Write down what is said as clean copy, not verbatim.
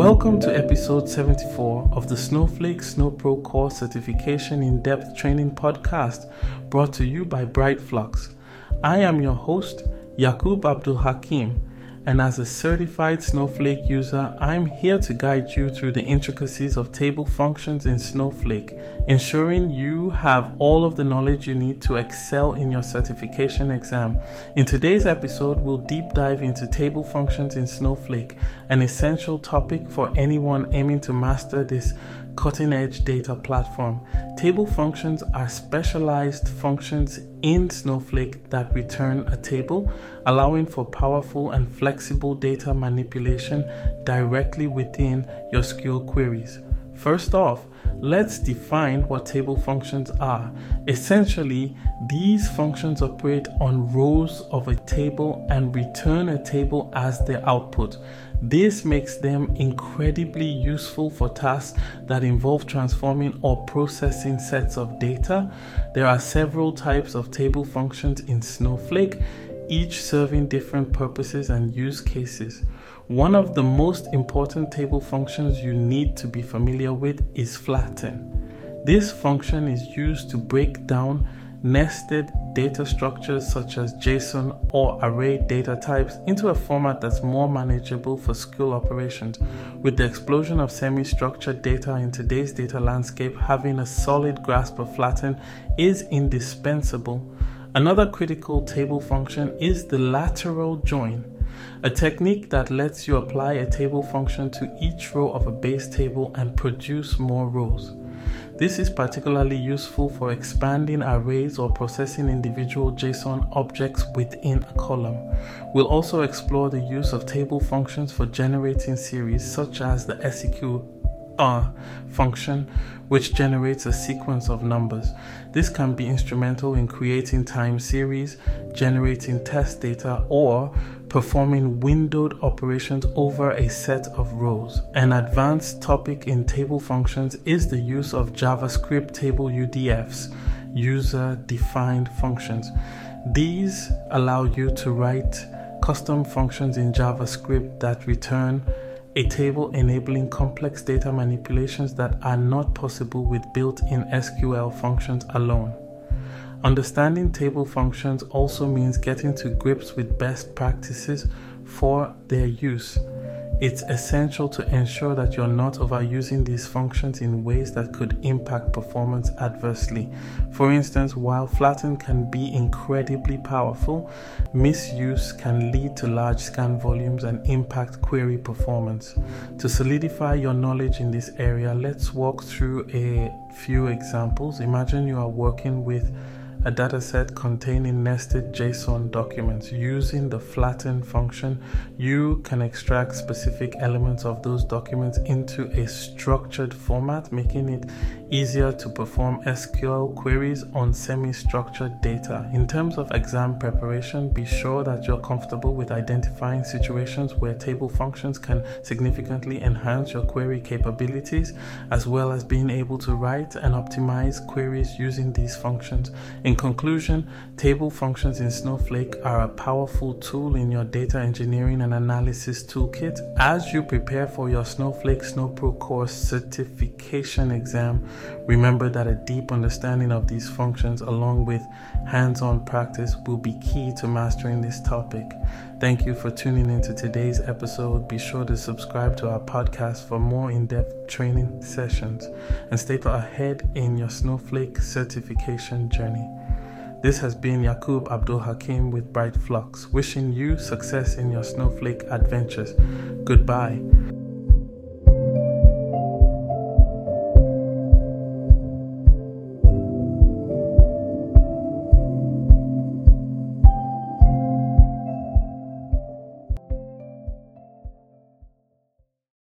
Welcome to episode 74 of the Snowflake SnowPro Core Certification In-Depth Training Podcast, brought to you by Brightflux. I am your host, Yaqub Abdul Hakim, and as a certified Snowflake user, I'm here to guide you through the intricacies of table functions in Snowflake, ensuring you have all of the knowledge you need to excel in your certification exam. In today's episode, we'll deep dive into table functions in Snowflake, an essential topic for anyone aiming to master this cutting-edge data platform. Table functions are specialized functions in Snowflake that return a table, allowing for powerful and flexible data manipulation directly within your SQL queries. First off, let's define what table functions are. Essentially, these functions operate on rows of a table and return a table as their output. This makes them incredibly useful for tasks that involve transforming or processing sets of data. There are several types of table functions in Snowflake, each serving different purposes and use cases. One of the most important table functions you need to be familiar with is flatten. This function is used to break down nested data structures such as JSON or array data types into a format that's more manageable for SQL operations. With the explosion of semi-structured data in today's data landscape, having a solid grasp of flatten is indispensable. Another critical table function is the lateral join, a technique that lets you apply a table function to each row of a base table and produce more rows. This is particularly useful for expanding arrays or processing individual JSON objects within a column. We'll also explore the use of table functions for generating series, such as the SEQ function, which generates a sequence of numbers. This can be instrumental in creating time series, generating test data, or performing windowed operations over a set of rows. An advanced topic in table functions is the use of JavaScript table UDFs, user-defined functions. These allow you to write custom functions in JavaScript that return a table, enabling complex data manipulations that are not possible with built-in SQL functions alone. Understanding table functions also means getting to grips with best practices for their use. It's essential to ensure that you're not overusing these functions in ways that could impact performance adversely. For instance, while flatten can be incredibly powerful, misuse can lead to large scan volumes and impact query performance. To solidify your knowledge in this area, let's walk through a few examples. Imagine you are working with a dataset containing nested JSON documents. Using the flatten function, you can extract specific elements of those documents into a structured format, making it easier to perform SQL queries on semi-structured data. In terms of exam preparation, be sure that you're comfortable with identifying situations where table functions can significantly enhance your query capabilities, as well as being able to write and optimize queries using these functions. In conclusion, table functions in Snowflake are a powerful tool in your data engineering and analysis toolkit. As you prepare for your Snowflake SnowPro Core certification exam, remember that a deep understanding of these functions along with hands-on practice will be key to mastering this topic. Thank you for tuning into today's episode. Be sure to subscribe to our podcast for more in-depth training sessions and stay ahead in your Snowflake certification journey. This has been Yaqub Abdul Hakim with Brightflux, wishing you success in your Snowflake adventures. Goodbye.